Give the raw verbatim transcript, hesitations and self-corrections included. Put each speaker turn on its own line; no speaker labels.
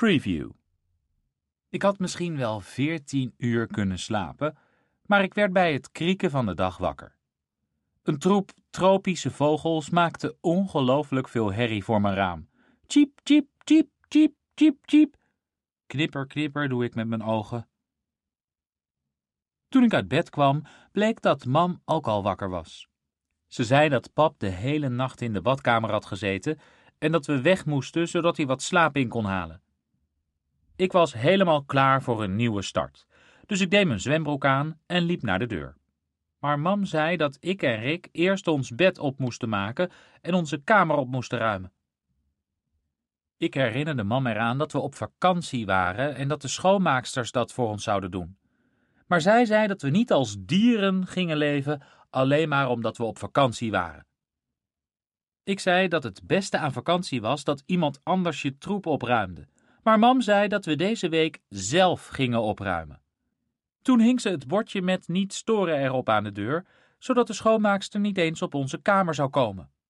Preview. Ik had misschien wel veertien uur kunnen slapen, maar ik werd bij het krieken van de dag wakker. Een troep tropische vogels maakte ongelooflijk veel herrie voor mijn raam. Tjiep, tjiep, tjiep, tjiep, tjiep, tjiep. Knipper, knipper doe ik met mijn ogen. Toen ik uit bed kwam, bleek dat mam ook al wakker was. Ze zei dat pap de hele nacht in de badkamer had gezeten en dat we weg moesten zodat hij wat slaap in kon halen. Ik was helemaal klaar voor een nieuwe start, dus ik deed mijn zwembroek aan en liep naar de deur. Maar mam zei dat ik en Rick eerst ons bed op moesten maken en onze kamer op moesten ruimen. Ik herinnerde mam eraan dat we op vakantie waren en dat de schoonmaaksters dat voor ons zouden doen. Maar zij zei dat we niet als dieren gingen leven, alleen maar omdat we op vakantie waren. Ik zei dat het beste aan vakantie was dat iemand anders je troep opruimde. Maar mam zei dat we deze week zelf gingen opruimen. Toen hing ze het bordje met niet storen erop aan de deur, zodat de schoonmaakster niet eens op onze kamer zou komen.